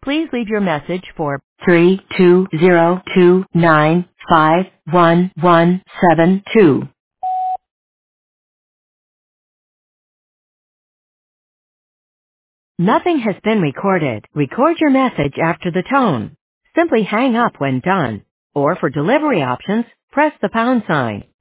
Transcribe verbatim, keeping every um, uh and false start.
Please leave your message for three two zero two nine five one one seven two. Nothing has been recorded. Record your message after the tone. Simply hang up when done. Or for delivery options, press the pound sign.